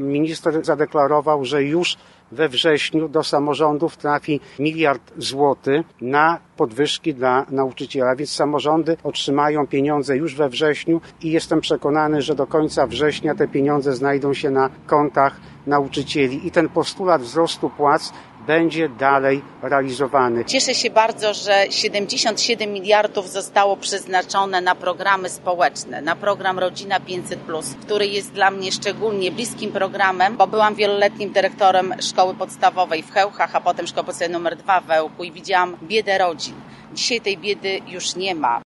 minister zadeklarował, że już we wrześniu do samorządów trafi 1 miliard złotych na podwyżki dla nauczyciela, więc samorządy otrzymają pieniądze już we wrześniu i jestem przekonany, że do końca września te pieniądze znajdą się na kontach nauczycieli i ten postulat wzrostu płac będzie dalej realizowany. Cieszę się bardzo, że 77 miliardów zostało przeznaczone na programy społeczne, na program Rodzina 500+, który jest dla mnie szczególnie bliskim programem, bo byłam wieloletnim dyrektorem szkoły podstawowej w Chełchach, a potem szkoły podstawowej nr 2 w Ełku i widziałam biedę rodzin. Dzisiaj tej biedy już nie ma.